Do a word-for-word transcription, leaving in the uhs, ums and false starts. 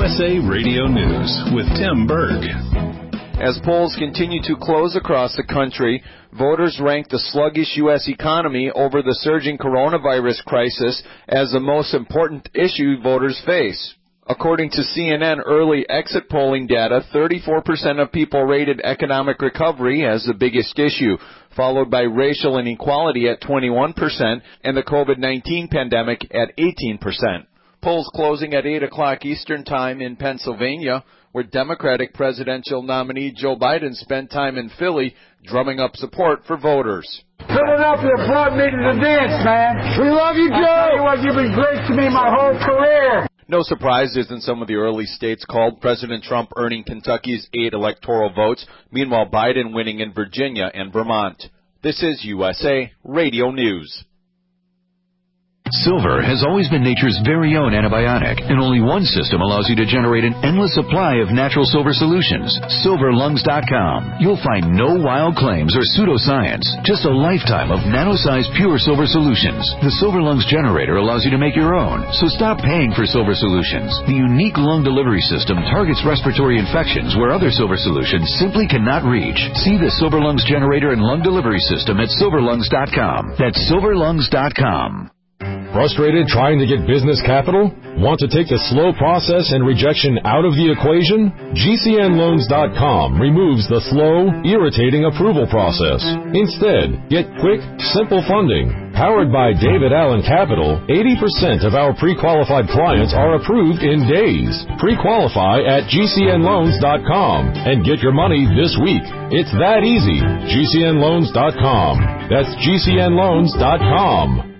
S A Radio News with Tim Berg. As polls continue to close across the country, voters rank the sluggish U S economy over the surging coronavirus crisis as the most important issue voters face. According to C N N early exit polling data, thirty-four percent of people rated economic recovery as the biggest issue, followed by racial inequality at twenty-one percent and the COVID nineteen pandemic at eighteen percent. Polls closing at eight o'clock Eastern Time in Pennsylvania, where Democratic presidential nominee Joe Biden spent time in Philly drumming up support for voters. Philadelphia brought me to the dance, man. We love you, Joe. I tell you what, you've been great to me my whole career. No surprises in some of the early states called, President Trump earning Kentucky's eight electoral votes, meanwhile Biden winning in Virginia and Vermont. This is U S A Radio News. Silver has always been nature's very own antibiotic, and only one system allows you to generate an endless supply of natural silver solutions. silver lungs dot com. You'll find no wild claims or pseudoscience, just a lifetime of nano-sized pure silver solutions. The Silver Lungs generator allows you to make your own, so stop paying for silver solutions. The unique lung delivery system targets respiratory infections where other silver solutions simply cannot reach. See the Silver Lungs generator and lung delivery system at silver lungs dot com. That's silver lungs dot com. Frustrated trying to get business capital? Want to take the slow process and rejection out of the equation? G C N loans dot com removes the slow, irritating approval process. Instead, get quick, simple funding. Powered by David Allen Capital, eighty percent of our pre-qualified clients are approved in days. Pre-qualify at G C N loans dot com and get your money this week. It's that easy. G C N loans dot com. That's G C N loans dot com.